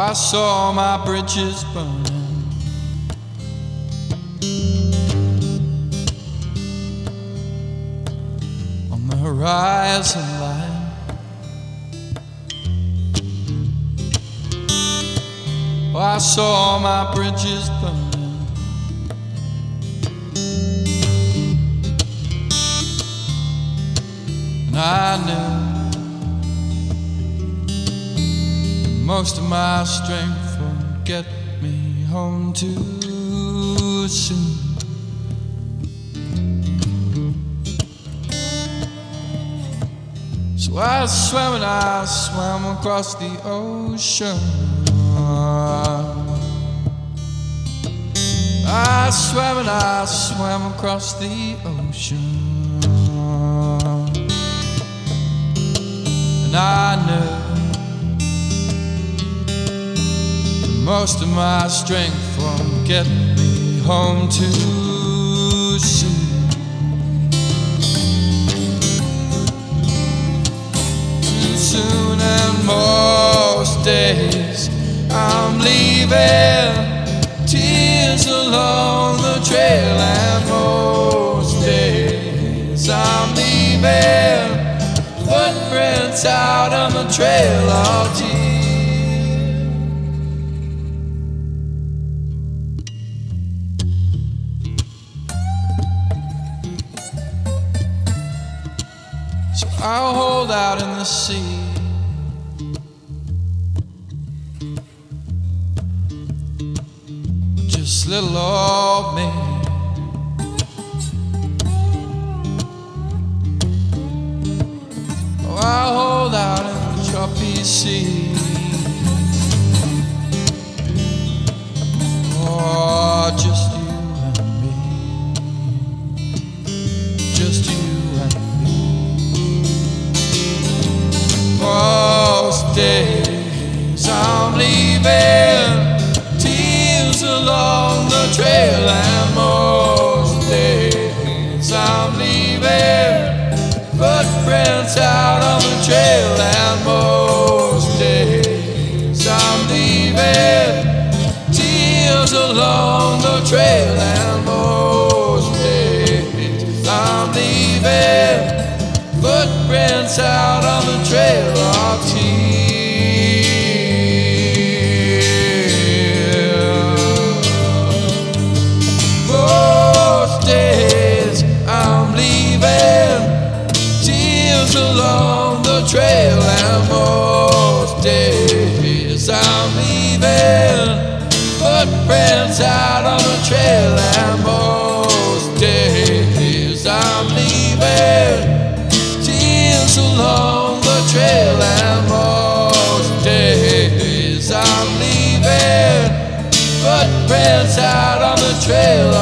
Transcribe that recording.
I saw my bridges burning, on the horizon line. I saw my bridges burning, and I knew most of my strength won't get me home too soon. So I swam across the ocean. I swam across the ocean, and I knew most of my strength won't get me home too soon. Too soon, and most days I'm leaving tears along the trail, and most days I'm leaving footprints out on the trail of tears. So I'll hold out in the sea, just little old me. Oh, I'll hold out in the choppy sea. Oh, just you and me, just you and me. Most days I'm leaving tears along the trail, and most days I'm leaving footprints out on the trail, and most days I'm leaving tears along the trail, and most days I'm leaving footprints out on the trail of tears. Most days I'm leaving tears along the trail, and most days I'm leaving footprints out on the trail, and most days I'm leaving tears along the trail, and most days I'm leaving footprints out on the trail